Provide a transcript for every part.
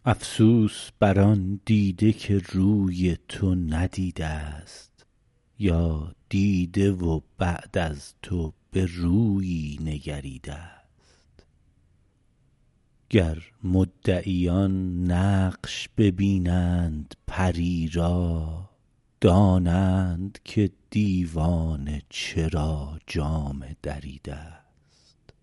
افسوس بر آن دیده که روی تو ندیده است، یا دیده و بعد از تو به رویی نگریده است. گر مدعیان نقش ببینند پری را، دانند که دیوانه چرا جامه دریده است.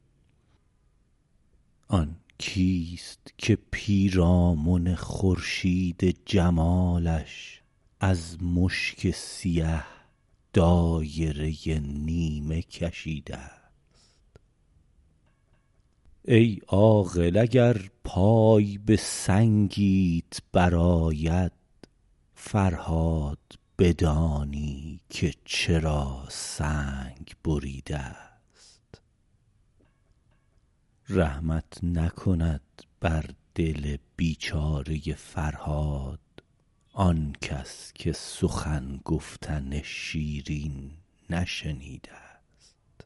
آن کیست که پیرامن خورشید جمالش از مشک سیه دایره نیمه کشیده است؟ ای عاقل اگر پای به سنگیت برآید، فرهاد بدانی که چرا سنگ بریده است. رحمت نکند بر دل بیچاره فرهاد آن کس که سخن گفتن شیرین نشنیده است.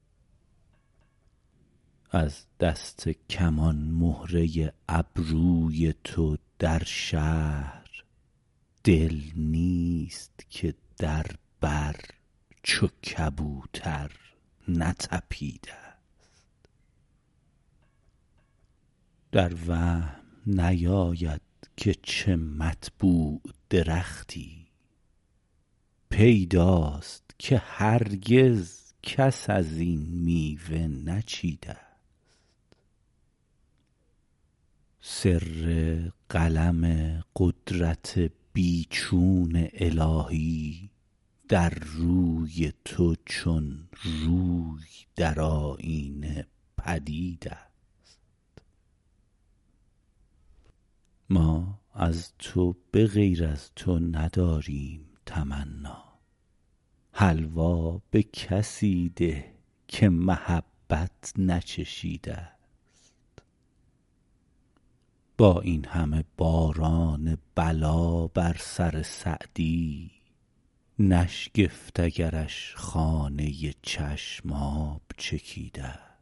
از دست کمان مهره ابروی تو در شهر، دل نیست که در بر چو کبوتر نطپیده است. در وهم نیاید که چه مطبوع درختی، پیداست که هرگز کس از این میوه نچیده است. سر قلم قدرت بیچون الهی در روی تو چون روی در آیینه پدید است. ما از تو به غیر از تو نداریم تمنا، حلوا به کسی ده که محبت نچشیده است. با این همه باران بلا بر سر سعدی، نشگفت اگرش خانه چشم آب چکیده است.